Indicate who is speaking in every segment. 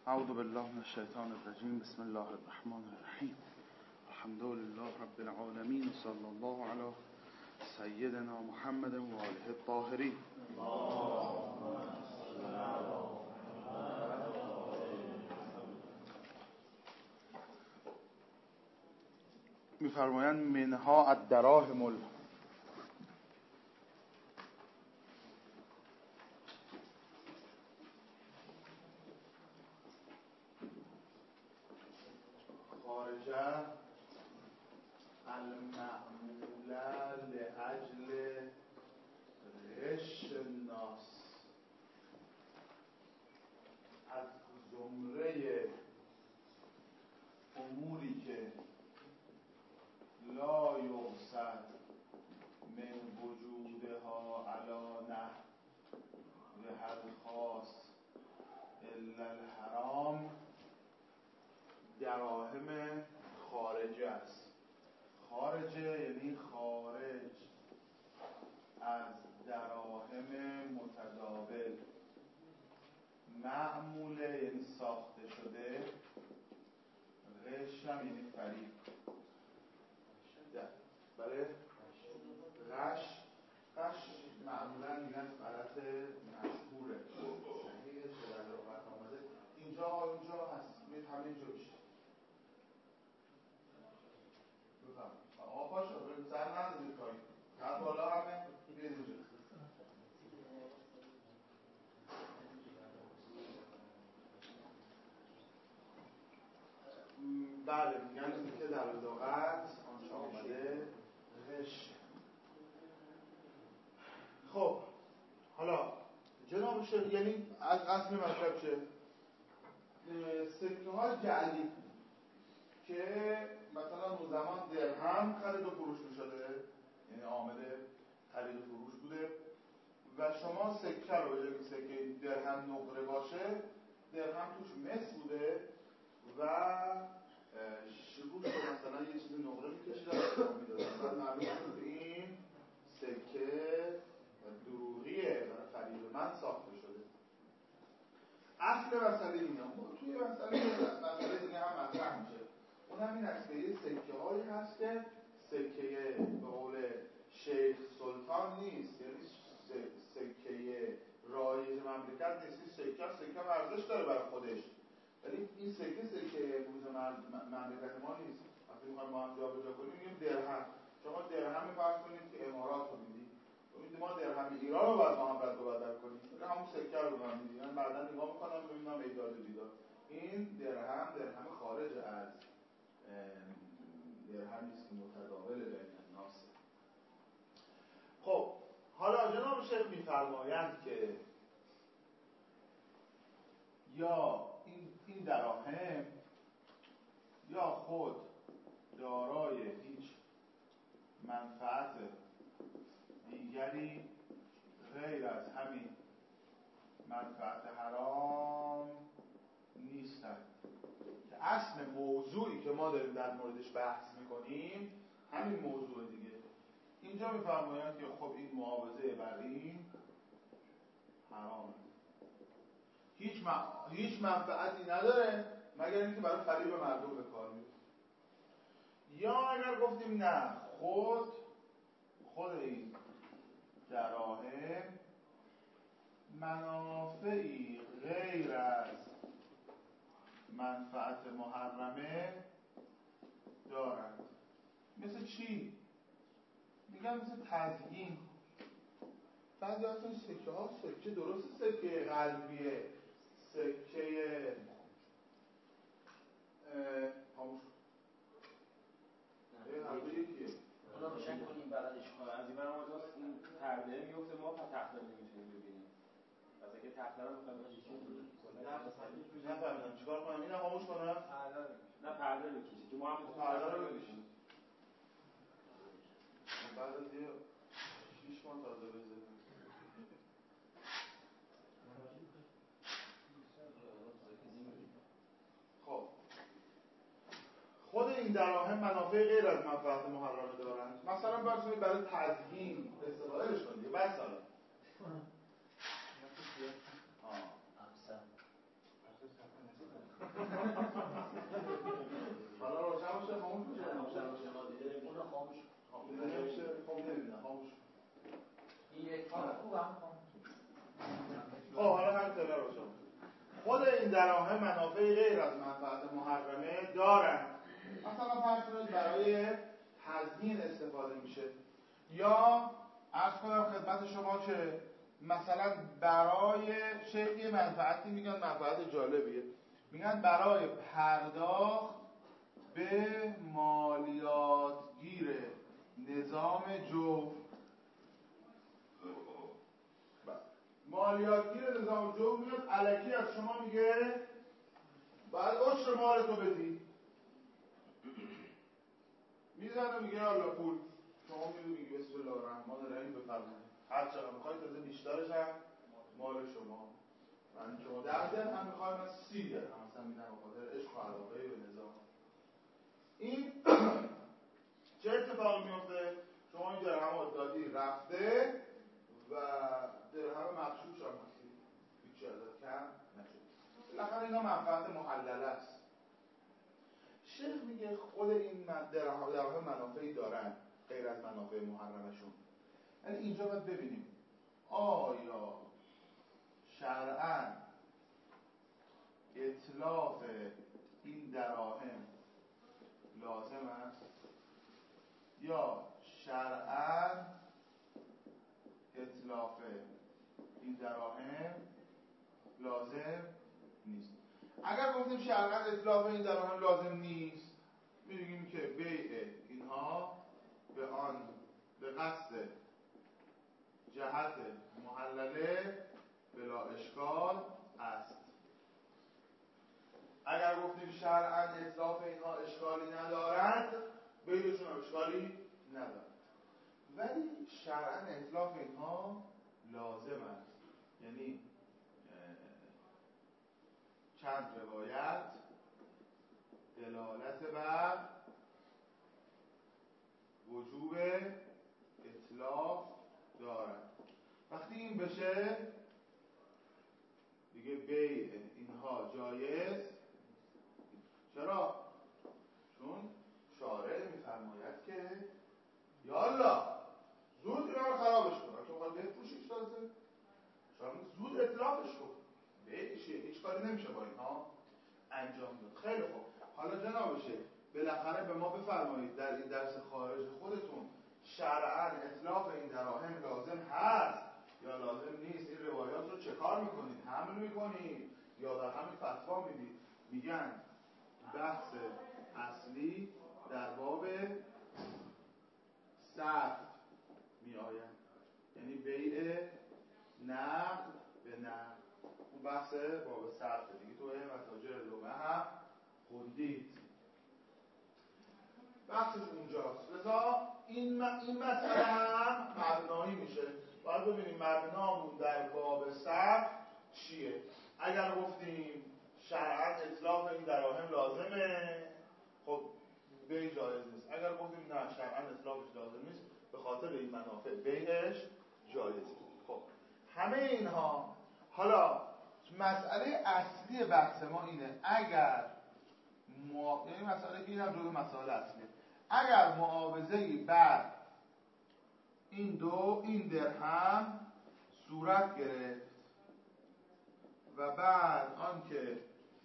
Speaker 1: اعوذ بالله من الشیطان الرجیم. بسم الله الرحمن الرحیم. الحمد لله رب العالمین. صلی الله علی سیدنا محمد و آله الطاهرین. می‌فرمایند منها الدراهم خارجه المعموله لاجل غش الناس، از زمره اموری که لا یقصد من وجودها علی نحوها الخاص الا الحرام، دراهم خارجه است. خارجه یعنی خارج از دراهم متداول. معموله یعنی ساخته شده. غش هم یعنی فریب. برای غش معمولا میگن غلط مشهوره، صحیح چه در لغت آمده اینجا اونجا هست، میگه همه اینجا میشه. بفهم آقا پاشو بریم سر نزدید پایین، هر بالا همه بیاید اینجا. بله میگن این که در لغت آنچه آمده غش. خب حالا جناب شیخ یعنی از اصل مطلب چه؟ سکه ها جعلی که مثلا اون زمان درهم خرید و فروش می شده، یعنی عامل خرید و فروش بوده و شما سکه رو بجای سکه درهم نقره باشه، درهم توش مس بوده و روش مثلا یه چیز نقره میکشید و میدادن، بعد معلوم شد این سکه دروغیه و فریب من ساخته شده. اصل مسئله اینه. توی مسئله دیگه هم مطرح میشه، اونم این است که یه سکه هایی هست که سکه به قول شیخ سلطان نیست، یعنی سکه رایج مملکت نیست. سکه ارزش داره برای خودش، ولی این سکه امروز مملکت ما نیست. وقتی میخوایم ما هم جابجا کنیم میگیم درهم. شما درهم فرض کنید که امارات رو میدید، ما درهم ایران رو باید محبت رو بدل کنیم، همون سکه رو به من میدید. من بعدا نگاه میکنم ببینم ایداد بیداد. این درهم خارج از درهم نیست که متداول بین الناس. خب حالا جناب شیخ میفرمایند که یا این دراهم یا خود دارای هیچ منفعت دیگری غیر از همین منفعت حرام نیستند، که اصل موضوعی که ما داریم در موردش بحث میکنیم همین موضوع دیگه. اینجا میفرمایند که خب این معاوضه بر این حرامه، هیچ منفعتی نداره مگر اینکه برای فریب مردم به کار میره. یا اگر گفتیم نه، خود این دراهم منافعی غیر از منفعت محرمه دارند. مثل چی؟ میگم مثل تزیین. بعضی اصلا سکه ها سکه درست سکه قلبیه، سکه خاموش یکیه
Speaker 2: اونا روشن کنیم بلدش کنم. از این برام این پرده میفته، ما تخته نمیتونیم ببینیم. پس اگه تخته رو میخوایم
Speaker 1: نفهمیدم چیکار کنم؟ اینو خاموش کنم؟
Speaker 2: نه پرده میکشید که ما هم
Speaker 1: پرده رو بکشید. بعد از یه 6 ماه تازه بزنیم. خب خود این دراهم منافع غیر از منفعت محرمه دارند. مثلا برای تزیین استفادهش کنید. مثلا
Speaker 3: خاموش
Speaker 1: نمیشه. خب نمیدونم خاموش.
Speaker 3: این یک خوبم
Speaker 1: خب حالا هر طرح باشه. خود این دراهم منافع غیر از منفعت محرمه دارن. مثلا فرض کنید برای تزیین استفاده میشه، یا عرض کنم خدمت شما که مثلا برای شکلی منفعتی میگن منفعت جالبیه، میگن برای پرداخت به مالیاتگیر نظام جور. مالیاتگیر نظام جور میاد الکی از شما میگه باید عشر مال تو بدی، میزنه میگه حالا پول شما میگی بسم الله الرحمن الرحیم بفرمایید هر چقدر میخواید تازه بیشترش هم مال شما. من شما 10 درهم میخواید من 30 درهم مثلا میدم به خاطر عشق و علاقه به نظام. این چه اتفاقی میفته؟ شما این درهم دادی رفته و درهم مغشوش هم هستی، هیچی ازت کم نشد. بالاخره اینا منفعت محلله است. شیخ میگه خود این درهم منافعی دارن غیر از منافع محرمشون. یعنی اینجا باید ببینیم آیا شرعاً اتلاف این دراهم لازم است یا شرعاً اتلاف این دراهم لازم نیست. اگر گفتیم شرعاً اتلاف این دراهم لازم نیست، می‌گیم که بیع اینها به قصد جهت محلله بلا اشکال است. اگر گفتیم شرعاً اتلاف اینها اشکالی ندارد، بیعشون هم اشکالی ندارد. ولی شرعاً اتلاف اینها لازم است. یعنی چند روایت دلالت بر وجوب اتلاف دارد. وقتی این بشه دیگه بیع اینها جایز. چرا؟ چون شارع میفرماید که یالا زود اینا رو خرابش کن، تو بخواد بفروشیش تازه شما زود اتلافش کن. بیعش هیچ کاری نمیشه با اینها انجام داد. خیلی خوب، حالا جناب شیخ بالاخره به ما بفرمایید در این درس خارج خودتون شرعاً اتلاف این دراهم لازم هست یا لازم نیست؟ این روایات رو چه کار میکنید؟ حمل میکنید یا در همین فتوا میدید؟ میگن بحث اصلی در باب صرف می آید، یعنی بیع نقد به نقد. اون بحث باب صرف دیگه توی متاجر لغه هم خوندید، بحثش اونجاست. لذا این مسئله هم مبنایی میشه. باید ببینیم مبنامون در باب صرف چیه. اگر گفتیم شرعاً اتلاف این دراهم لازمه، خب بیع جایز نیست. اگر گفتیم نه شرعاً اتلافش لازم نیست، به خاطر این منافع بیعش جایزه. خب همه اینها، حالا مسئله اصلی بحث ما اینه اگر یعنی مسئله که این هم جزو مسائل اصلیه، اگر معاوضه‌ای بر این درهم صورت گرفت و بعد آنکه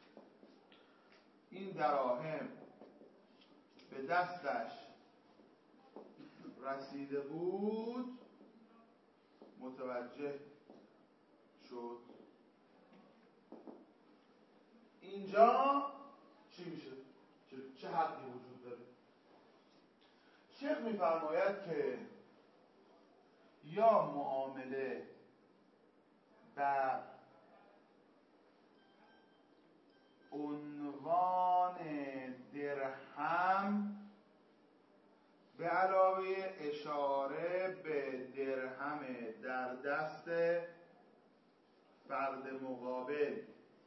Speaker 1: این دراهم به دستش رسیده بود متوجه شد، اینجا چی میشه؟ چه حقی وجود داره؟ شیخ میفرماید که یا معامله بر عنوان درهم به علاوه اشاره به درهم در دست فرد مقابل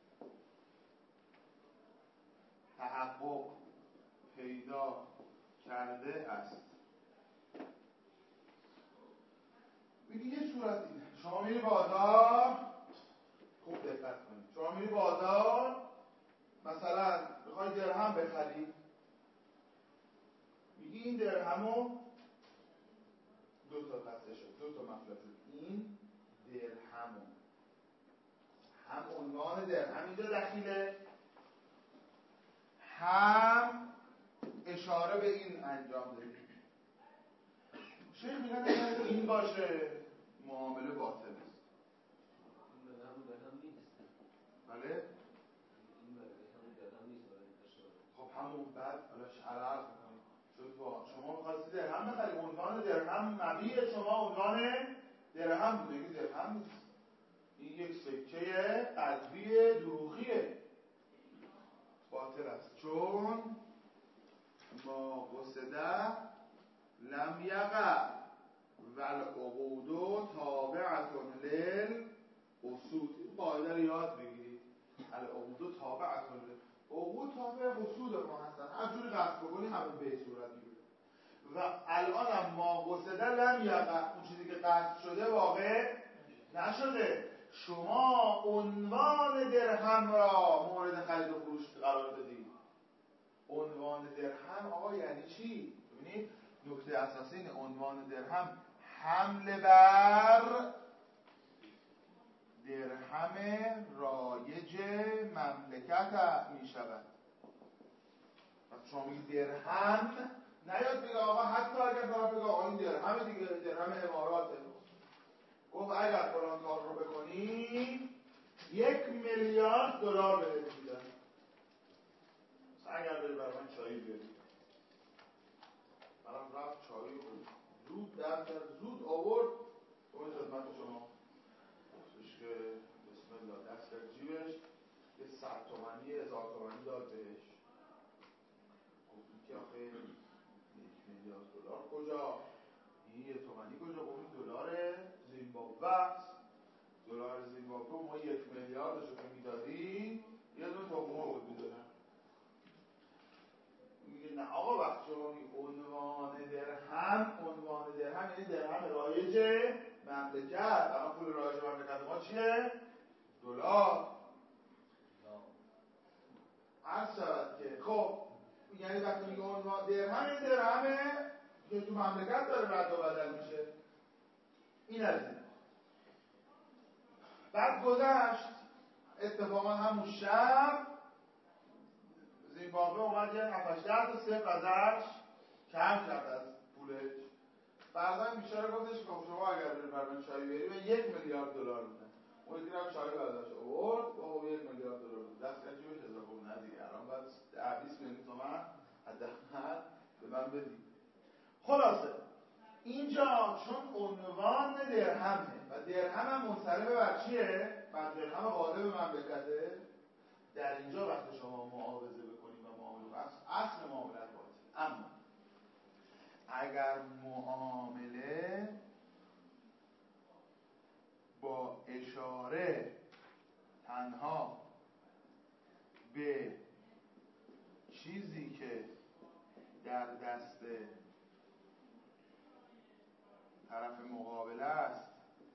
Speaker 1: تحقق پیدا کرده است. میگه یه صورت اینه، شما میری بازار، خوب دقت کنید، شما میری بازار مثلا میخوای درهم بخری، میگی این درهمو عنوان درهم اینجا دخیله، هم اشاره به این انجام داریم. شیخ میگن اگر این باشه معامله باطل است.
Speaker 4: این درهم نیست.
Speaker 1: بله؟
Speaker 4: این درهم نیست.
Speaker 1: خب همون بعد حالا شرح میکنیم. شما می‌خواستید درهم بخرید، عنوان درهم مبیع شما عنوان درهم بوده، این درهم نیست. این یک سکه قلبی دروغیه، باطل است. چون ما قصده لم یقع والعقود تابعتون للأصول. این قاعده رو یاد بگیرید. العقود تابعتون عقود تابع اصول ما هستن، هر جوری قصد بکنی همون به صورت میگیره. و الان هم ما قصده لم یقع، اون چیزی که قصد شده واقع نشده. شما عنوان درهم را مورد خرید و فروش قرار دادید. عنوان درهم آقا یعنی چی؟ ببینید نکته اساسی اینه، عنوان درهم حمله بر درهم رایج مملکت می شود. پس شما میگید درهم، نیاد بگه آقا حتی اگر طرف بگه آقا این درهم دیگه، درهم اماراته، گفت اگر فلان کار رو بکنی 1 میلیارد دلار بهت میدن. اگر بری برای من چایی بیاری، منم رفت چایی رو زود در زود آورد اون خدمت شما، گفتش که بسم الله، دست در جیبش یه 100 تومانی 1000 تومانی داد بهش. گفت که آخه 1 میلیارد دلار کجا؟ این 1 تومانی کجا؟ گفت این دلار زیمبابوه است. دلار زیمبابوه ما 1 میلیاردش رو که میدادیم یه دونه تخمه بود میدادن. میگه نه آقا، وقت شما میگه عنوان درهم یعنی درهم رایج مملکت. الان پول رایج مملکت ما چیه؟ دلار. عرض شود که خب یعنی وقتی میگه عنوان درهم، این درهمه که تو مملکت داره رد و بدل میشه. این از این. بعد گذشت اتفاقا همون شب زیمبابوه اومد یه 7-8 تا صفر ازش کم کرد از پولش. فردا این بیچاره گفتش که شما اگر بری برای چای بیاری من 1 میلیارد دلار میدم. اون یکی رفت چای برداشت آورد با 1 میلیارد دلار بود. دست کرد جیبش اضافه بود. نه دیگه الان باید 20 میلیون تومان حداقل به من بدی. خلاصه اینجا چون عنوان درهمه و درهم هم منصرف بر چیه؟ بر درهم غالب مملکته. در اینجا وقتی شما معاوضه بکنید و معامله اصل معاملت باطل. اما اگر معامله با اشاره تنها به چیزی که در دست طرف مقابل است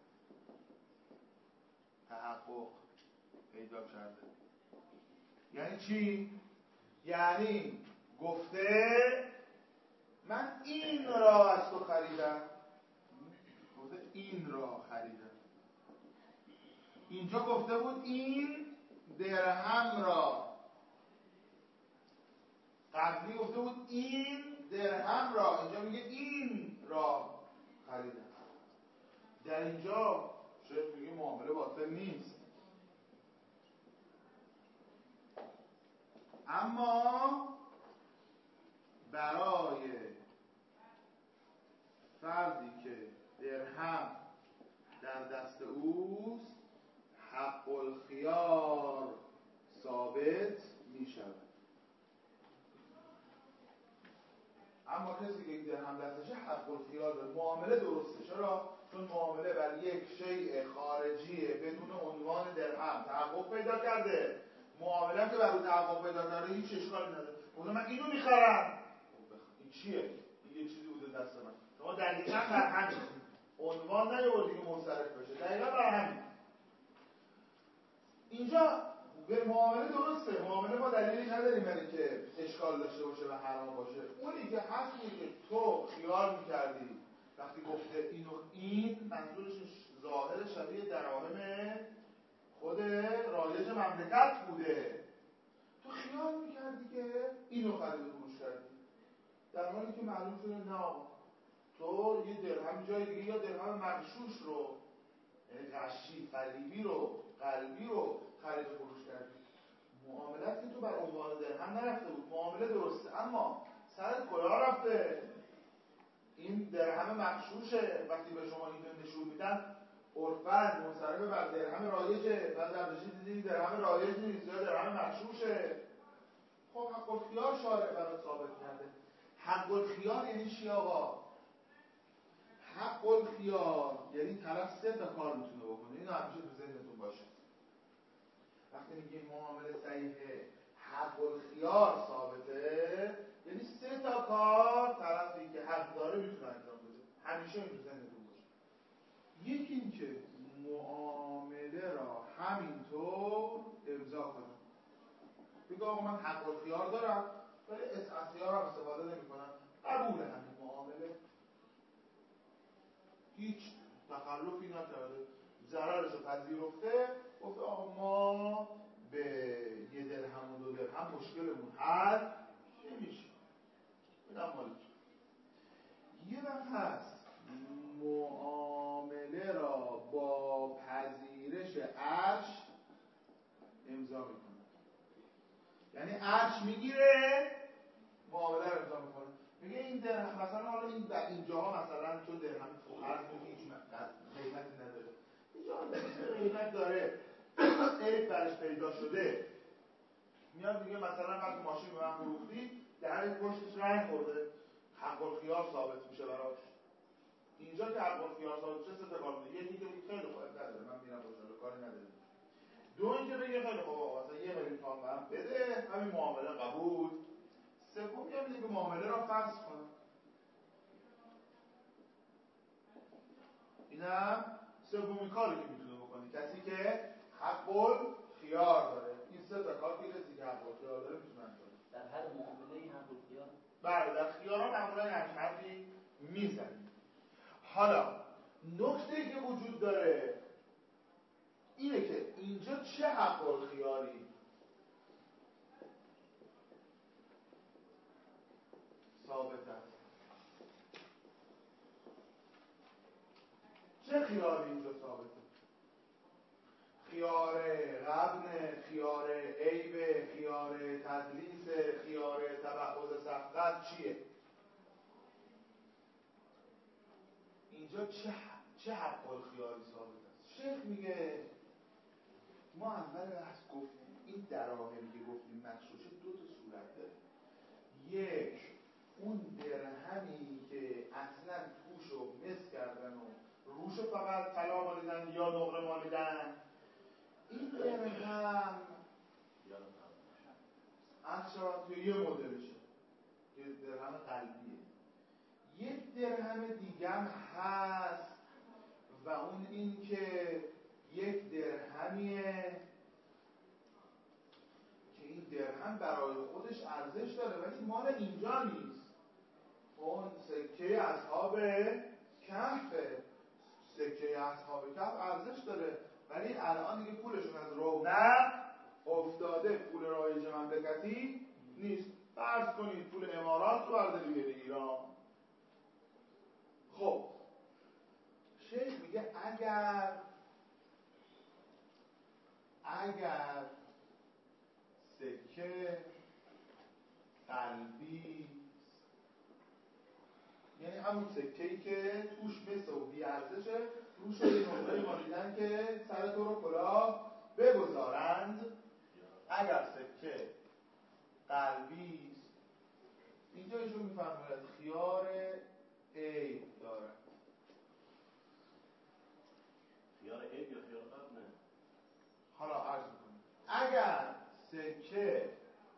Speaker 1: تحقق پیدا کرده، یعنی چی؟ یعنی گفته من این را از تو خریدم، گفته این را خریدم. اینجا گفته بود این درهم را، قبلی گفته بود این درهم را، اینجا میگه این را خریدم. در اینجا شیخ میگه معامله باطل نیست. اما برای فردی که درهم در دست اوست حق الخیار ثابت می شود. اما کسی که این درهم دستشه حق الخیار داره، معامله درسته. چرا؟ چون معامله بر یک شیء خارجی بدون عنوان درهم تحقق پیدا کرده. معامله که بر اون تحقق پیدا کرده هیچ اشکالی نداره. گفتم من اینو میخرم، این چیه؟ این یه چیزی بوده دست من. شما دقیقاً بر همین عنوان نیاوردی که منصرف بشه، دقیقاً بر همین. اینجا به معامله درسته، معامله ما دلیلی نداریم یعنی که اشکال داشته باشه و حرام باشه. اونی که هست اینه که تو خیال میکردی وقتی گفته اینو این، منظورش ظاهر شبیه دراهم خود رایج که معلوم شده نه آقا تو یه درهم جای دیگه یا درهم مغشوش رو یعنی غشی قلیبی رو قلبی رو خرید و فروش کردی. معاملت که تو بر عنوان درهم نرفته بود، معامله درسته اما سرت کلاه رفته. این درهم مغشوشه، وقتی به شما اینو نشون میدن عرفاً منصرف بر درهم رایجه، بعد برداشتی دیدی درهم رایج نیست یا درهم مغشوشه. خب حق الخیار شارع برات ثابت کرده. حق الخیار یعنی چی آقا؟ حق الخیار یعنی طرف 3 تا کار میتونه بکنه. اینو همیشه تو ذهنتون باشه. وقتی میگیم معامله صحیحه حق الخیار ثابته، یعنی 3 تا کار طرفی که حق داره میتونه انجام بده. همیشه این تو ذهنتون باشه. یکی این که معامله را همینطور امضا کنه. بگه آقا من حق الخیار دارم ولی از خیارم استفاده نمی‌کنم. قبول همین معامله. هیچ تخلفی نکرده. ضررش رو پذیرفته. گفت آقا ما به 1 درهم و 2 درهم مشکلمون حل نمیشه. اینم مال تو. یه وقت هست معامله را با پذیرش عرش امضا میکنه. یعنی عرش میگیره معامله رو امضا میکنه. میگه این درهم مثلا حالا این در اینجاها مثلا چون درهم تو عرض میگه هیچ قیمتی نداره. اینجا قیمت داره. عیب برش پیدا شده. میاد میگه مثلا وقتی ماشین به من فروختی در پشتش رنگ خورده. حق الخیار ثابت میشه براش. اینجا که حق الخیار ثابت میشه 3 تا کار میشه. یکی که خیلی خوب نداره من میرم باشه کاری نداره. 2 اینکه بگه خیلی خوب آقا مثلا 1 میلیون تومان من بده همین معامله قبول. 3 یا میگه که معامله را فسخ کنه. اینم 3مین کاری که میتونه بکنه کسی که حق الخیار داره. این 3 تا کار که کسی که حق الخیار داره میتونه انجام بده.
Speaker 4: در هر معامله حق الخیار
Speaker 1: بله در خیارات معمولا همین حرفی میزنیم. حالا نکته‌ای که وجود داره اینه که اینجا چه حق الخیاری ثابت است؟ چه خیاری اینجا ثابته؟ خیار غبن، خیار عیب، خیار تدلیس، خیار تبعض سبقت چیه؟ اینجا چه حق الخیاری ثابت است؟ شیخ میگه ما اول بحث گفتیم این دراهمی که گفتیم مغشوشه 2 تا صورت داره. یک اون درهمی که اصلا توشو مس کردن و روشو فقط طلا مالیدن یا نقره مالیدن. این درهم عرض توی یه مدلشه که درهم قلبیه. یک درهم دیگه هم هست و اون این که یک درهمیه که این درهم برای خودش ارزش داره ولی مال اینجا نیست. اون سکه اصحاب کهفه. سکه اصحاب کهف ارزش داره ولی الان دیگه پولشون از رونق افتاده. پول رایج مملکتی نیست. فرض کنید پول امارات رو برداری بیاری ایران. خب شیخ میگه اگر سکه قلبی یعنی همون سکه‌ای که توش مثل و بی‌ارزشه روش یه نقره مالیدن که سر تو رو کلاه بگذارند. اگر سکه قلبی اینجا ایشون میفرماید خیار عیب دارد.
Speaker 5: خیار عیب یا خیار قبل؟
Speaker 1: حالا عرض میکنم اگر سکه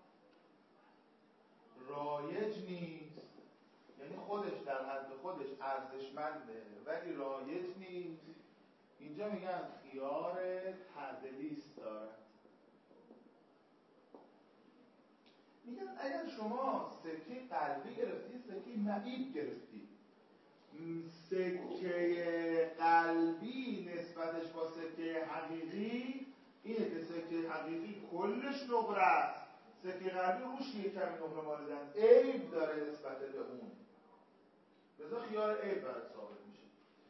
Speaker 1: رایج نیست یعنی خودش در حد خودش ارزشمنده ولی رایج نیست اینجا میگن خیار تدلیس دارد. میگن اگر شما سکه قلبی گرفتی سکه معیب گرفتی سکه قلبی نسبتش با سکه حقیقی اینه که سکه حقیقی کلش نقره است. سکه قلبی روش یک کمی نقره مالیدن عیب داره نسبت به اون. لذا خیار عیب برات ثابت میشه.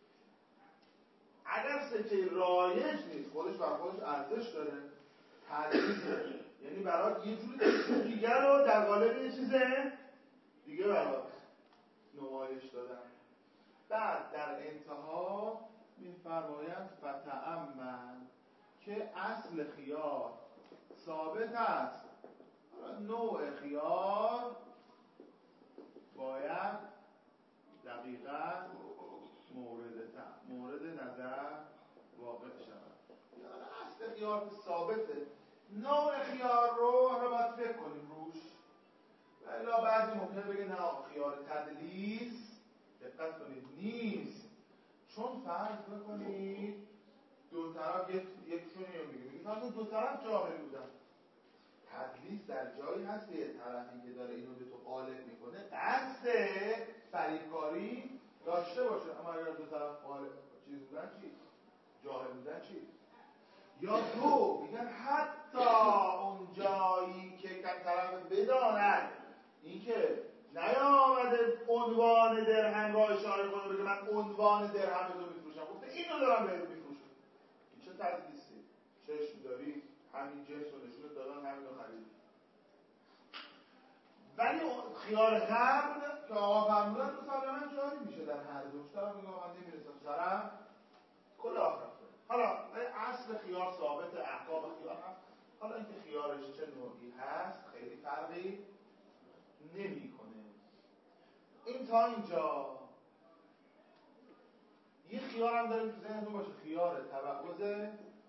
Speaker 1: اگر سکه رایج نیست، خودش بر خودش ارزش داره، تدریسه، یعنی برات یه جوری دیگر رو در قالب یه چیز دیگه برات نمایش دادن. بعد در انتها می‌فرمایند فتأمل که اصل خیار ثابت است، نوع خیار باید دقیقاً مورد نظر واقع شود. یعنی اصل خیار که ثابته، نوع خیار رو حالا باید فکر کنیم روش. ولی بعضی ممکنه بگه نه خیار تدلیس دقت کنید نیست، چون فرض بکنید دو طرف یکشون میگه مثلا دو طرف جاهل بودن. تدلیس در جایی هست که طرفی که داره اینو به تو غالب میکنه قصد فریبکاری داشته باشه، اما اگر دو طرف چیز بودن چی؟ جاهل بودن چی؟ یا دو میگن حتی اون جایی که طرف بداند اینکه نیامده عنوان درهم را اشاره کنه بگه من عنوان درهم رو میفروشم، گفته اینو دارم بهت میفروشم. این چه تدلیسی؟ چشم داری همین جنس رو نشونت دادن، همین رو خرید. ولی خیار قبل که آقا فرمودن مسلما جاری میشه در هر دوش. طرف میگه من نمیرسم سرم کل آخر. حالا اصل خیار ثابت، احکام خیار هست. حالا اینکه خیارش چه نوعی هست خیلی فرقی نمیکنه. این تا اینجا. یه خیار هم داریم تو ذهنتون باشه، خیار توقض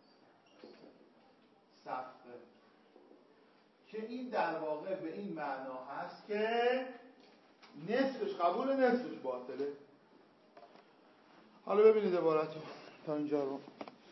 Speaker 1: صفقه، که این در واقع به این معنا هست که نصفش قبول نصفش باطله. حالا ببینید عبارتو تا اینجا رو.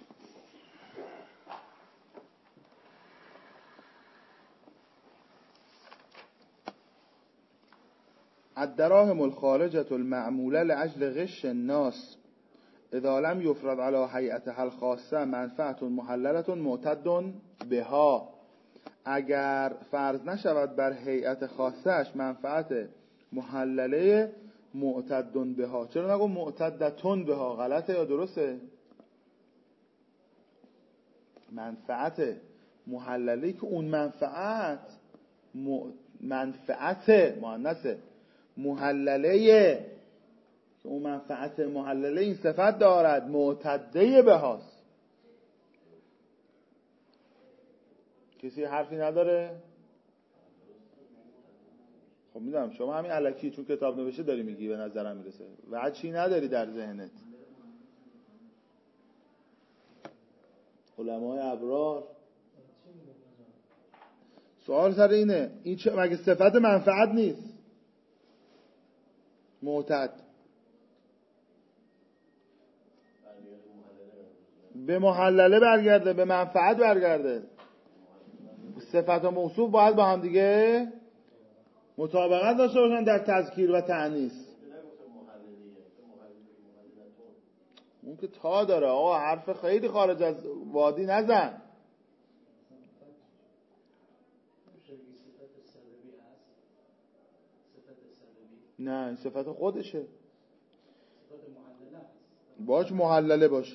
Speaker 1: الدراهم الخارجة المعمولة لأجل غش الناس اذا لم يفرض على هيئتها الخاصة منفعة محللة معتد بها. اگر فرض نشود بر هیئت خاصش منفعت محلله معتد بها. چرا نگو معتدتون بها؟ غلطه یا درسته؟ منفعت محلله که اون منفعت مؤنثه محلله که اون منفعت محلله این صفت دارد معتده بهاست. کسی حرفی نداره؟ خب میدونم شما همین الکی چون کتاب نوشته داری میگی به نظرم میرسه و چی نداری در ذهنت. علمای ابرار سوال سر اینه، این چه مگه صفت منفعت نیست؟ معتد به محلله برگرده، به منفعت برگرده. صفت و موصوف باید با هم دیگه مطابقت داشته باشن در تذکیر و تأنیث. اون که تا داره آقا، حرف خیلی خارج از وادی نزن. نه این صفت خودشه، باش محلله باشه.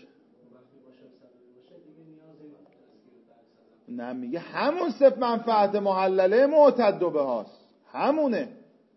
Speaker 1: نه میگه همون صفت منفعت محلله معتد به هاست، همونه.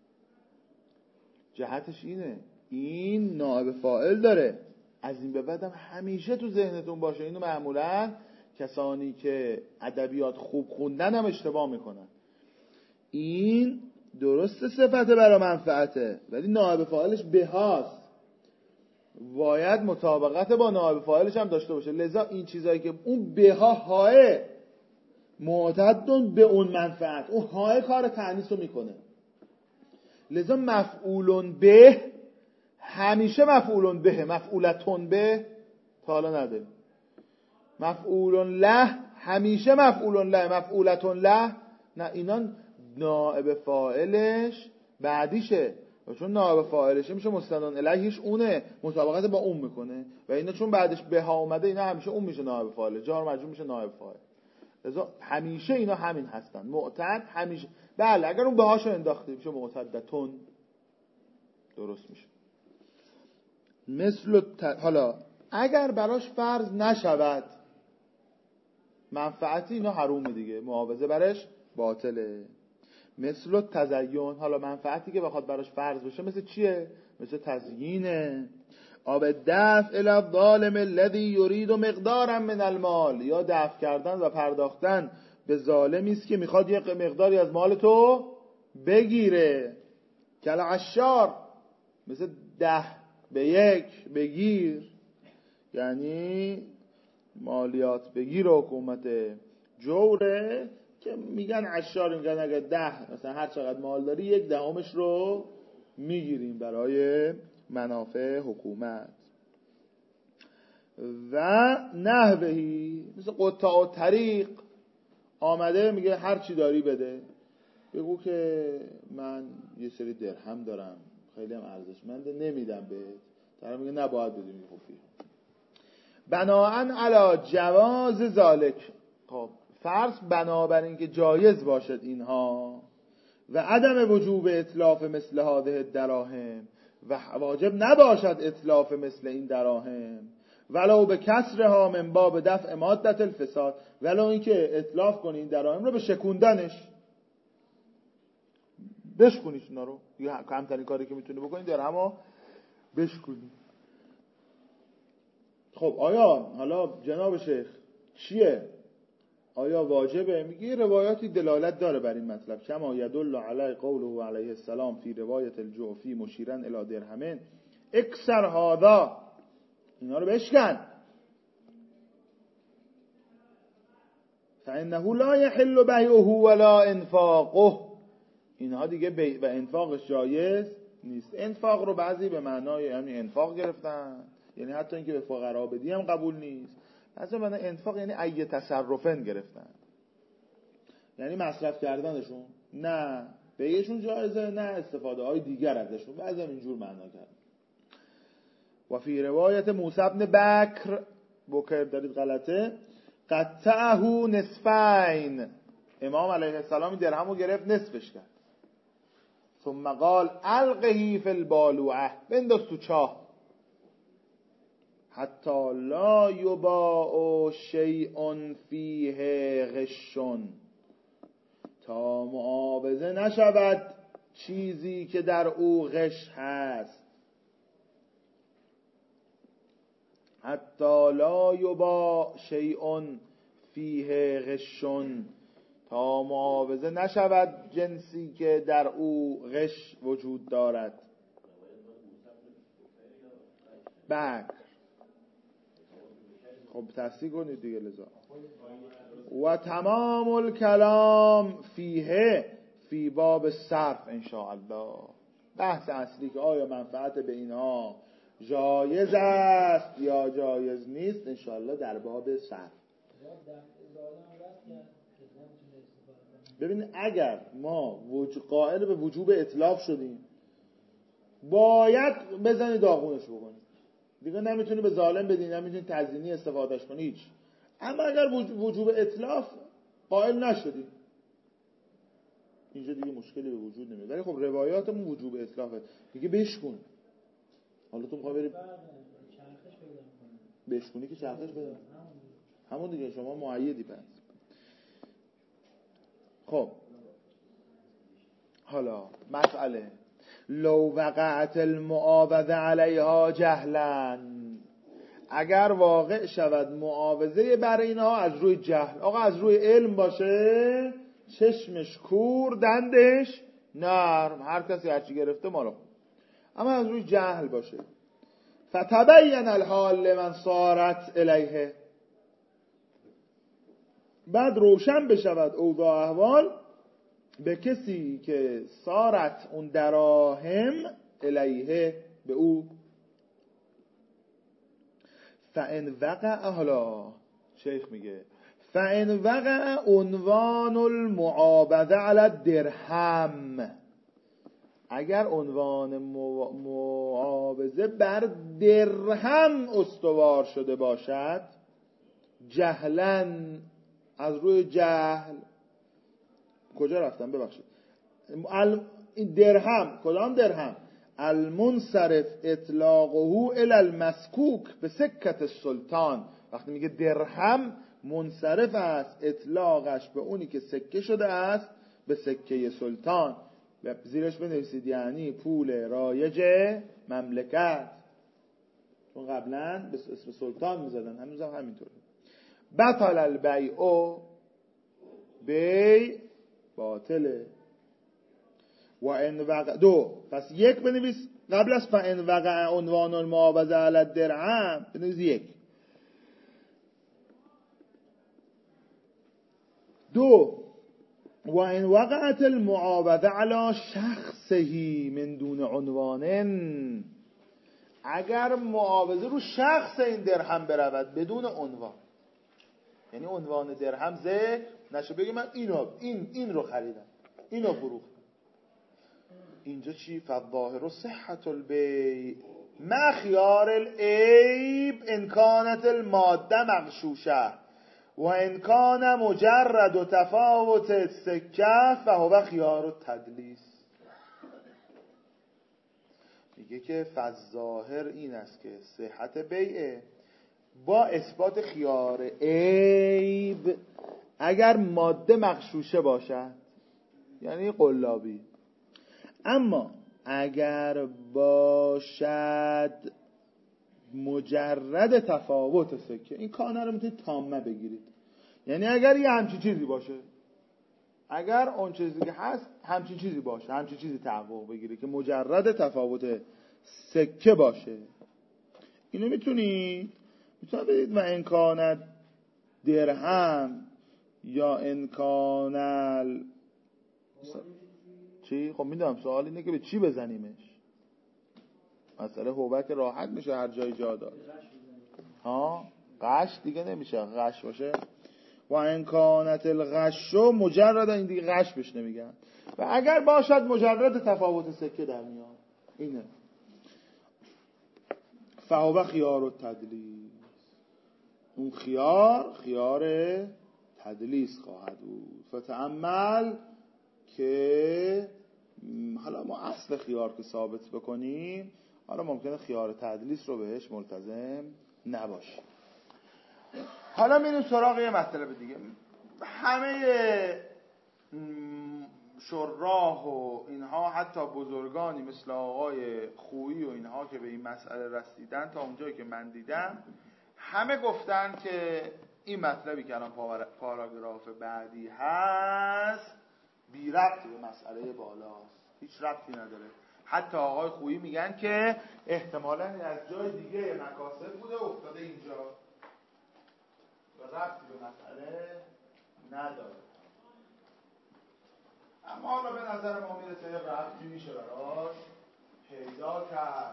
Speaker 1: جهتش اینه، این نائب فاعل داره. از این به بعدم همیشه تو ذهنتون باشه، اینو معمولا کسانی که ادبیات خوب خوندن هم اشتباه میکنن. این درست صفته برای منفعته ولی نائب فاعلش به هاست، باید مطابقت با نائب فاعلش هم داشته باشه. لذا این چیزایی که اون به ها های معتدون به اون منفعت، اون های کار تأنیث رو میکنه. لذا مفعولون به همیشه مفعولون به، مفعولتون به تا حالا نداریم. مفعولون له همیشه مفعولون له، مفعولتون له نه، اینا نائب فاعلش بعدیشه و چون نائب فاعلشه میشه مستندان الیهش اونه، مطابقت با اون میکنه و اینا چون بعدش به ها اومده اینا همیشه اون میشه نائب فاعل، جار مجرور میشه نائب فاعل. لذا همیشه اینا همین هستن. معتد همیشه، بله اگر اون به هاشو انداخته میشه معتدتون، درست میشه. حالا اگر براش فرض نشود منفعتی، اینا حرومه دیگه، معاوضه برش باطله. مثل تزیین، حالا منفعتی که بخواد براش فرض بشه مثل چیه؟ مثل تزیینه. آب دفع الی الظالم الذی یرید مقدارا من المال، یا دفع کردن و پرداختن به ظالمی است که میخواد یه مقداری از مال تو بگیره. کل عشار، مثل 10-1 بگیر، یعنی مالیات بگیر حکومت جوره که میگن عشار، میگن اگه 10 مثلا هر چقدر مال داری 1/10 رو میگیریم برای منافع حکومت. و نحوهی، مثل قطاع طریق آمده میگه هر چی داری بده، بگو که من یه سری درهم دارم خیلی هم ارزشمنده نمیدم بهت، طرف میگه نباید بدی، میگه خب بناءً علی جواز ذالک. خب فرض بنابر این که جایز باشد اینها و عدم وجوب اتلاف مثل هذه الدراهم، و واجب نباشد اتلاف مثل این دراهم، ولو به کسرها من باب دفع مادة الفساد، ولو اینکه اتلاف کنی این دراهم رو به شکوندنش، بشکونیش اونا رو، یه کمترین کاری که میتونی بکنی درهمو بشکونی. خب آیا حالا جناب شیخ چیه؟ آیا واجبه؟ میگه روایاتی دلالت داره بر این مطلب، کما یدل علی قوله علیه السلام فی روایت الجعفی مشیرا الی درهمین اکثر هذا، اینا رو بشکن، فانه لا یحل بیعه ولا انفاقه، اینها دیگه بیع و انفاقش جایز نیست. انفاق رو بعضی به معنای یعنی انفاق گرفتن، یعنی حتی اینکه به فقرا بدی هم قبول نیست. اصلا معنی انفاق یعنی ای تصرفن گرفتن، یعنی مصرف کردنشون، نه بیعشون جایزه نه استفاده های دیگر ازشون، بعضی هم اینجور معنا کرد. و فی روایت موسی بن بکر دارید غلطه، قطعه نصفین، امام علیه السلام درهمو گرفت نصفش کرد، ثم قال القه فی البالوعه، بنداز تو چاه، حتی لا یباع شیء فیه غشون، تا معاوضه نشود چیزی که در او غش هست. حتی لا یباع شیء فیه غشون، تا معاوضه نشود جنسی که در او غش وجود دارد. بکر، خب تصدیق کنید دیگه. لذا و تمام الکلام فیه فی باب صرف انشاءالله، بحث اصلی که آیا منفعت به اینها جایز است یا جایز نیست انشاءالله در باب صرف. ببین اگر ما قائل به وجوب اتلاف شدیم باید بزنی داغونش بکنی دیگه، نمیتونی به ظالم بدی، نمیتونی تزیینی استفادهش کنی هیچ. اما اگر وجوب اتلاف قائل نشدی اینجا دیگه مشکلی به وجود نمیاد. ولی خب روایاتمون وجوب اتلافه، دیگه بشکن. حالا تو میخوای بری بشکنی که چرخش بده، همون دیگه شما مؤیدی. پس خب حالا مسئله لو وقعت المعاوضه علیها جهلا، اگر واقع شود معاوضه بر اینها از روی جهل، آقا از روی علم باشه چشمش کور دندش نرم، هر کسی هرچی گرفته مالا، اما از روی جهل باشه، فتبین الحال لمن صارت الیه، بعد روشن بشود اوضاع احوال به کسی که صارت اون دراهم الیه به او. فان وقع، حالا شیخ میگه فان وقع عنوان المعاوضه علی الدرهم، اگر عنوان معاوضه بر درهم استوار شده باشد، جهلاً، از روی جهل. کجا رفتم ببخشید، این درهم، کدام درهم؟ المنصرف اطلاقه الی المسکوک به سکت السلطان. وقتی میگه درهم منصرف است اطلاقش به اونی که سکه شده است به سکه سلطان. زیرش بنویسید یعنی پول رایج مملکت، چون قبلا به اسم سلطان میزدن، هنوز هم همینطوره. بطل البیع، بیع باطله. و ان وقع دو، پس یک بنویس قبل از فان وقع عنوان المعاوضه علی الدرهم بنویس یک. دو، و ان وقعت المعاوضه علی شخصه من دون عنوان، اگر معاوضه رو شخص این درهم برود بدون عنوان، یعنی عنوان درهم ذکر نشه، بگه من این رو خریدم، اینو فروختم، اینجا چی؟ فالظاهر صحت البیع مع خیار العیب ان کانت الماده مغشوشه و ان کان مجرد و تفاوت السکه فهو خیار التدلیس. میگه که فالظاهر این است که صحت بیع با اثبات خیار عیب اگر ماده مغشوشه باشد، یعنی قلابی. اما اگر باشد مجرد تفاوت سکه، این کانه رو میتونید تامه بگیرید، یعنی اگر یه همچین چیزی باشه، اگر اون چیزی که هست همچین چیزی باشه، همچین چیزی تحقق بگیره که مجرد تفاوت سکه باشه، اینو میتونید بدید. و امکانت درهم یا امکانل چی؟ خب میدونم سوال اینه که به چی بزنیمش. مسئله هوبک راحت میشه هر جای جا داد. غش دیگه نمیشه، غش باشه. و امکانت الغش مجرد، این دیگه غش بهش نمیگن. و اگر باشد مجرد تفاوت سکه در میاد، اینه فهو خیار التدلیس. اون خیار تدلیس خواهد بود. فتأمل که حالا ما اصل خیار که ثابت بکنیم، حالا ممکنه خیار تدلیس رو بهش ملتزم نباشیم. حالا میریم سراغ یه مطلب دیگه. همه شراح و اینها، حتی بزرگانی مثل آقای خویی و اینها که به این مسئله رسیدن، تا اونجایی که من دیدم همه گفتن که این مطلبی که الان پاراگراف بعدی هست بی ربطی به مسئله بالاست، هیچ ربطی نداره. حتی آقای خویی میگن که احتمالاً از جای دیگه مکاسب بوده افتاده اینجا و ربطی به مسئله نداره. اما حالا به نظر ما میرسه ربطی میشه براش پیدا کرد.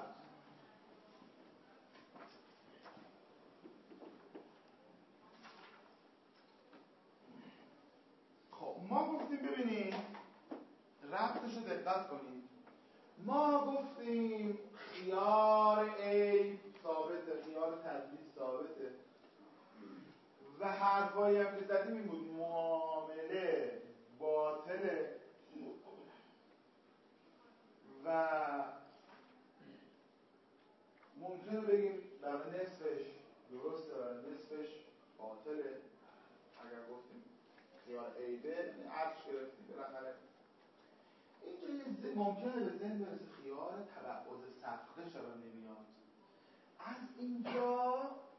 Speaker 1: خب ما گفتیم، ببینیم ربطشو دقت کنیم، ما گفتیم خیار عیب ثابته، خیار تدلیس ثابته و حرفایی هم که زدیم این بود معامله باطله و ممکنه بگیم برای نصفش درسته، برای نصفش باطله. اگر گفتیم خیار عیبه عرض گرفتیم بالاخره. اینجا ممکنه به ذهن برسه خیار تبعض صفقه چرا نمیاد. از اینجا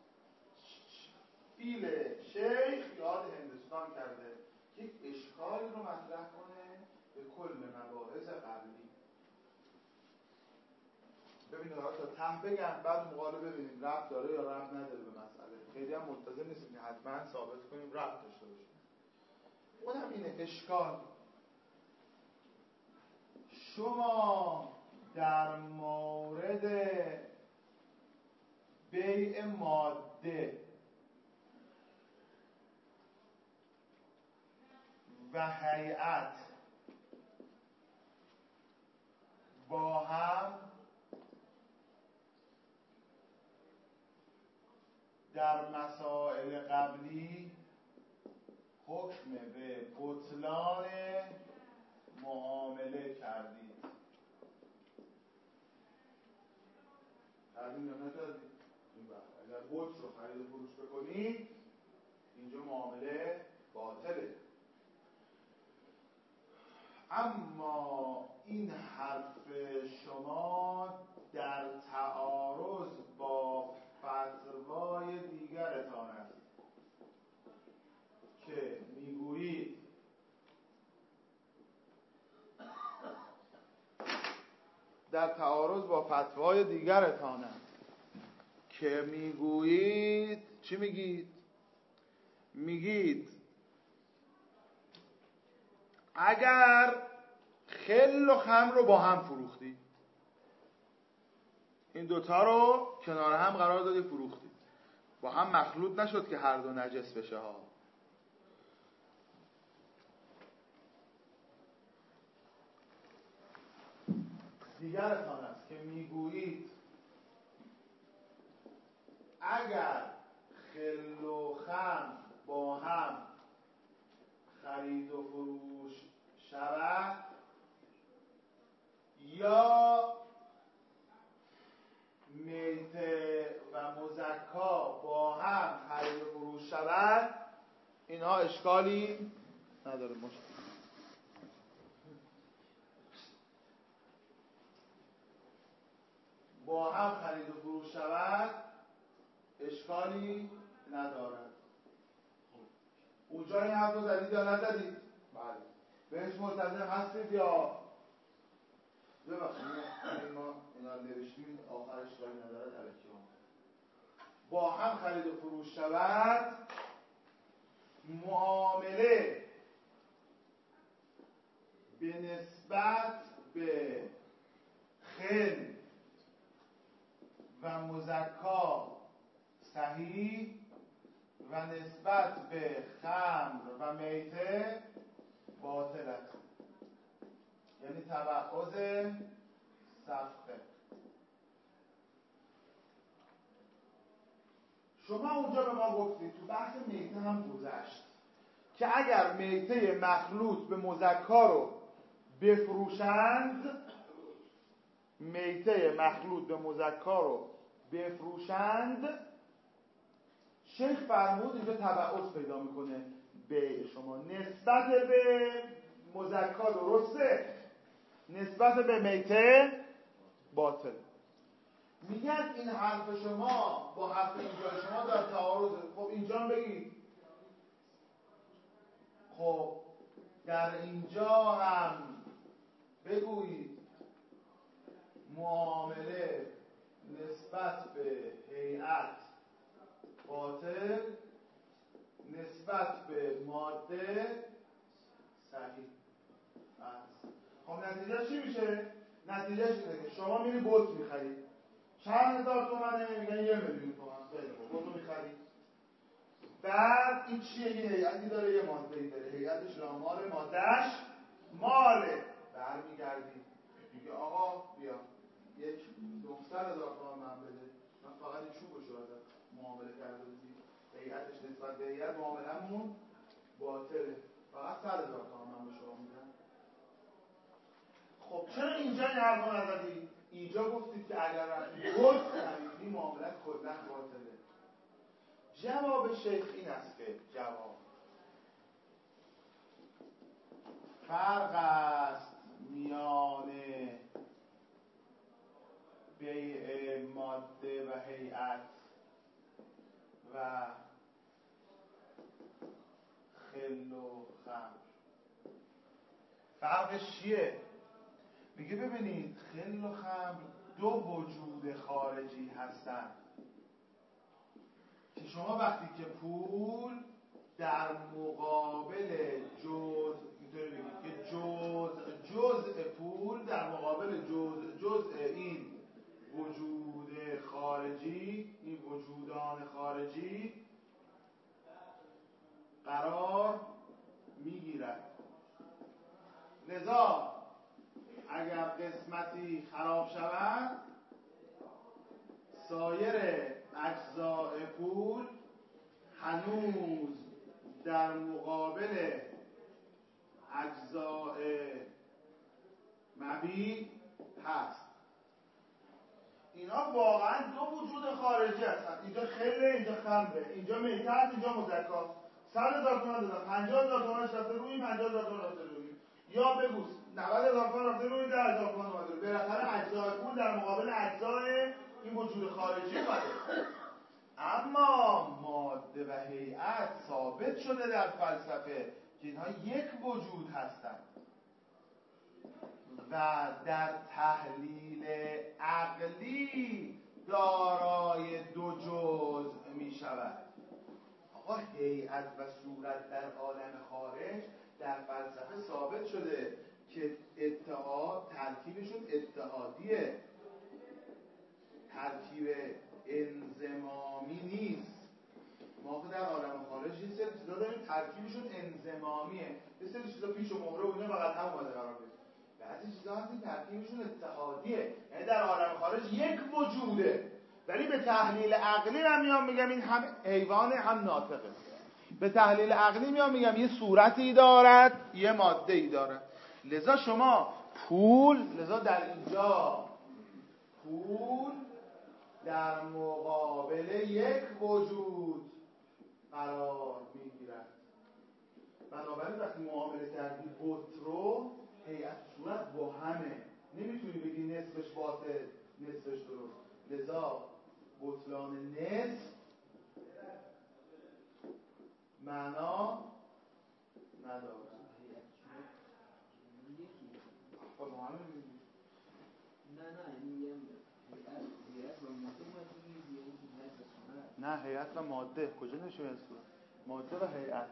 Speaker 1: فیل شیخ یاد هندوستان کرده یک اشکال رو مطرح کنه به کل مباحث قبلی. ببینید تا ته بگم، بعد مقاله ببینیم ربط داره یا ربط نداره به مسئله. خیلی هم ملتزم نیستیم که حتما ثابت کنیم ربط داشته باشه. اونم اینه اشکال. شما در مورد بیع ماده و هیئت با هم در مسائل قبلی حکم به بطلان معامله کردید. کردیم یا نکردیم؟ این بحث اگر قدس رو خرید و فروش بکنید اینجا معامله باطله. اما این حرف شما در تعارض با فتوای دیگرتان است که میگویید در تعارض با فتوای دیگرتان است که میگویید چی میگید؟ میگید اگر خل و خمر رو با هم فروختی، این دوتا رو کنار هم قرار دادی فروختی، با هم مخلوط نشد که هر دو نجس بشه ها. دیگرتان است که میگویید اگر خل و خمر با هم خرید و فروش شود یا میته و مزکا با هم خرید و فروش شود، اینها اشکالی نداره. با هم خرید و فروش شود اشکالی ندارد. اونجا این حرف رو زدید یا نزدید؟ بله. بهش ملتزم هستید یا ببخشید ما اینا نوشتیم آخرش اشکالی ندارد الکی هم. با هم خرید و فروش شود معامله به نسبت به خل و مزکا صحیح و نسبت به خمر و میته باطل است، یعنی تبعض صفقه. شما اونجا به ما گفتید تو بحث میته هم گذشت که اگر میته مخلوط به مزکا رو بفروشند، میته مخلوط به مزکا رو بفروشند، شیخ فرمود اینجا تبعض پیدا میکنه بیع شما نسبت به مزکا درسته، نسبت به میته باطل. میگن این حرف شما با حرف اینجا شما در تعارض. خب اینجا بگید خب در اینجا هم بگویید معامله نسبت به هیئت باطل، نسبت به ماده صحیح است. خب نتیجه چی میشه؟ نتیجه اینه که شما میری بوت میخرید، چند هزار تومنه؟ میگن 1,000,000 تومن. خیلی خوب، بوتو میخرید. بعد این چیه؟ این هیئتی داره، یه ماده‌ای داره، هیئتش لامال، مادهش ماله. برمیگردی میگه آقا بیا 900,000 تومن من بده، من فقط این چوبشو ازت معامله کرده بودی، هیئتش نسبت به هیئت معامله‌مون باطله، فقط 100,000 تومن من به شما میدم. خب چرا اینجا این حرفو نزدید؟ اینجا گفتید که اگر رفتی بود خریدی معاملت کلاً باطله. جواب شیخ این است که فرق است میان بیع ماده و هیئت و خل و خمر. فرقش چیه؟ میگه ببینید خل و خمر دو وجود خارجی هستند که شما وقتی که پول در مقابل اینطوری بگید که جزء پول در مقابل جزء این وجود خارجی، این وجودان خارجی قرار میگیرد. لذا اگر قسمتی خراب شود، سایر اجزاء پول هنوز در مقابل اجزاء مبیع هست. اینا واقعا دو وجود خارجی هستن. اینجا خله، اینجا خمره، اینجا میته هست، اینجا مزکا. 100,000 تومان دادم، 50,000 تومانش رفته روی، 50,000 تومان رفته روی. یا بگو 90,000 تومان رفته روی، 10,000 تومان اومده روی. بالاخره اجزای پول در مقابل اجزای این وجود خارجی اومده. اما ماده و هیئت ثابت شده در فلسفه که اینها یک وجود هستند و در تحلیل عقلی دارای دو جزء می شود. آقا هیئت و صورت در عالم خارج در فلسفه ثابت شده که اتحاد ترکیبشون اتحادیه، ترکیب انضمامی نیست. ما که در عالم خارج این سری چیزا داریم ترکیبشون انضمامیه. یه سری چیزا پیش و مهره و اینا فقط هم اومده قرار بگیره. بعضی چیزا هستن ترکیبشون اتحادیه، یعنی در عالم خارج یک وجوده، ولی به تحلیل عقلی من میام میگم این هم حیوانه هم ناطقه. به تحلیل عقلی میام میگم یه صورتی دارد، یه ماده ای دارد. لذا شما لذا در اینجا پول در مقابل یک وجود قرار میگیرد. بنابراین وقتی معامله کردی بت رو هیئت صورت با همه، نمیتونی بگی نصفش باطل نصفش درست. لذا بطلان نصف معنا نداره. نه هیئت و ماده کجا نشه این صورت؟ ماده و هیئت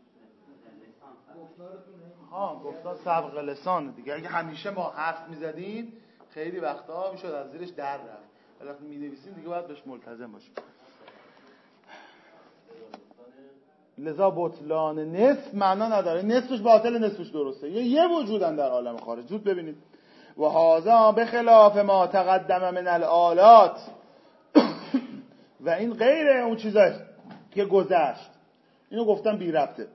Speaker 1: گفتار سبق لسان دیگه. اگه همیشه ما حرف میزدیم خیلی وقتا میشد از زیرش در رفت، ولی وقتی می‌نویسیم دیگه باید بهش ملتزم باشیم. لذا بطلان نصف معنا نداره، نصفش باطل نصفش درسته. یه وجودن در عالم خارج. زود ببینید و هذا بخلاف ما تقدم من الآلات و این غیر اون چیزایی که گذشت. اینو گفتم بی ربطه.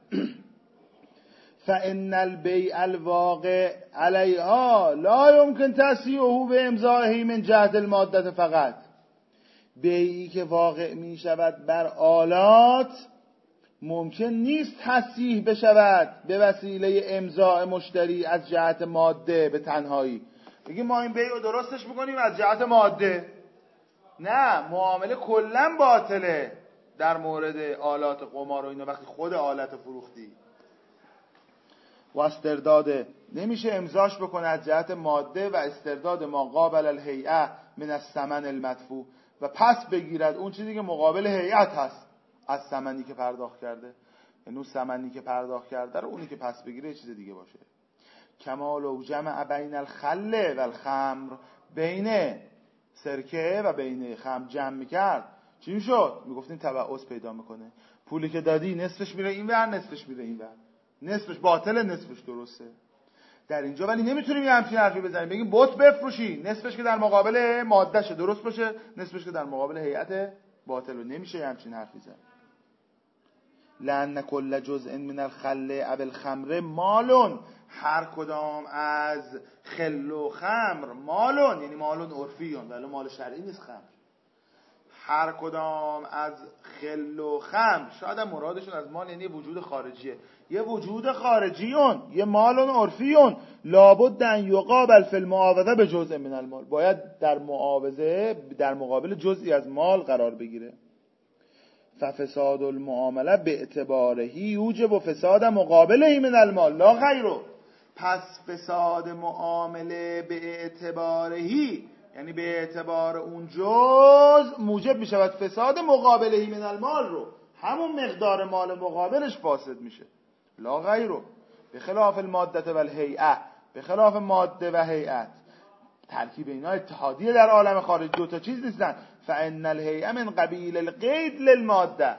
Speaker 1: فإن البيع الواقع عليها لا يمكن تصحيحه بامضائه من جهت المادة فقط. بیعی که واقع می شود بر آلات ممکن نیست تصحیح بشود به وسیله امضاء مشتری از جهت ماده به تنهایی. بگیم ما این بیع رو درستش میکنیم از جهت ماده. نه، معامله کلا باطله در مورد آلات قمار و اینا. وقتی خود آلت فروختی و استرداد نمیشه امضاش بکنه از جهت ماده و استرداد ما قابل الهیئه من الثمن المدفوع و پس بگیرد اون چیزی که مقابل هیئت هست از ثمنی که پرداخت کرده. یعنی اون ثمنی که پرداخت کرده رو اونی که پس بگیره یه چیز دیگه باشه. کمال و جمع بین الخل و الخمر، بین سرکه و بین خمر جمع میکرد چی میشد؟ میگفتیم تبعث پیدا میکنه. پولی که دادی نصفش میره این ور نصفش میره این ور، نصفش باطله نصفش درسته. در اینجا ولی نمیتونیم یه همچین حرفی بزنیم بگیم بت بفروشی نصفش که در مقابل مادهشه درست باشه، نصفش که در مقابل هیئت باطله. نمیشه یه همچین حرفی زد. لأن كل جزء من الخل او الخمر مالون، هر کدام از خل و خمر مالون، یعنی مالون عرفیون ولی مال شرعی نیست خمر. هر کدام از خل و خمر، شاید هم مرادشون از مال یعنی وجود خارجیه، یه وجود خارجیون، یه مالون عرفیون، لابد ان یقابل فی المعاوضه به جزء من المال، باید در معاوضه در مقابل جزئی از مال قرار بگیره. ففساد المعامله به اعتبارهی یوجب فساد مقابله من المال لا غیره. پس فساد معامله به اعتبارهی یعنی به اعتبار اون جز موجب می شود فساد مقابلهی من المال رو، همون مقدار مال مقابلش فاسد میشه. لا غیره. به خلاف الماده و الهیئه، به خلاف ماده و هیئت ترکیب اینا اتحادیه در عالم خارج، دو تا چیز نیستن. فان الهیئه من قبیل القید للماده،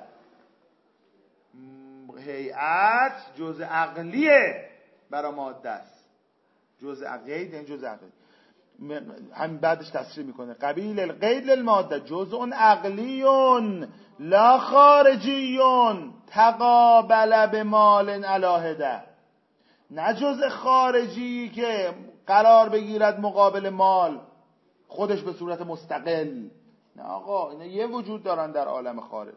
Speaker 1: هیئت جزء عقلیه برای ماده است. جزء قید یعنی جزء عقلی، همین بعدش تصریح میکنه قبیل القید للماده جزء عقلیون لا خارجیون تقابل بمال علاهده، نه جزء خارجی که قرار بگیرد مقابل مال خودش به صورت مستقل. نه آقا، اینا یه وجود دارن در عالم خارج.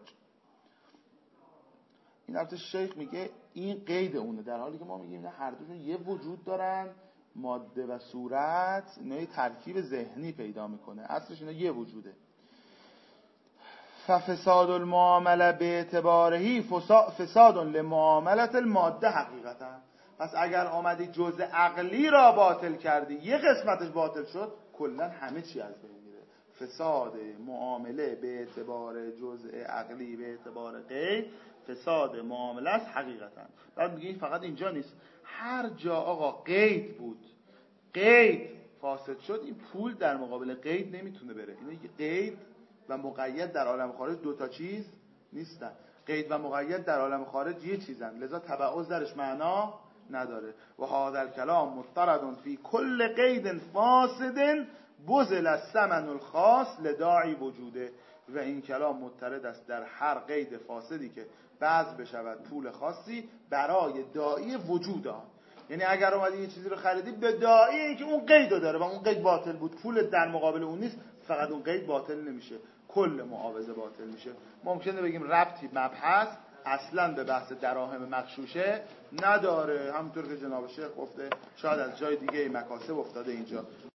Speaker 1: این البته شیخ میگه این قید اونه، در حالی که ما میگیم نه، هر دوشون یه وجود دارن، ماده و صورت اینا یه ترکیب ذهنی پیدا میکنه، اصلش اینا یه وجوده. ففساد المعامله به اعتبارهی فساد لمعاملت الماده حقیقتا. پس اگر آمدی جزء عقلی را باطل کردی، یه قسمتش باطل شد، کلا همه چی از بین میره. فساد معامله به اعتبار جزء عقلی به اعتبار غیر، فساد معامله است حقیقتا. بعد میگه فقط اینجا نیست، هر جا آقا قید بود، قید فاسد شد، این پول در مقابل قید نمیتونه بره. اینا قید و مقید در عالم خارج دوتا چیز نیستن. قید و مقید در عالم خارج یه چیزن، لذا تبعض درش معنا نداره. و هذا الکلام مضطرد فی کل قید فاسد بذل الثمن الخاص لداعی وجوده. و این کلام مضطرد است در هر قید فاسدی که بذل بشود پول خاصی برای داعی وجود آن. یعنی اگر اومدی یه چیزی رو خریدی به داعی اینکه اون قیدو داره و اون قید باطل بود، پول در مقابل اون نیست، فقط اون قید باطل نمیشه، کل معاوضه باطل میشه. ممکنه بگیم ربطی مبحث اصلا به بحث دراهم مغشوشه نداره، همونطور که جناب شیخ گفته، شاید از جای دیگه مکاسب افتاده اینجا.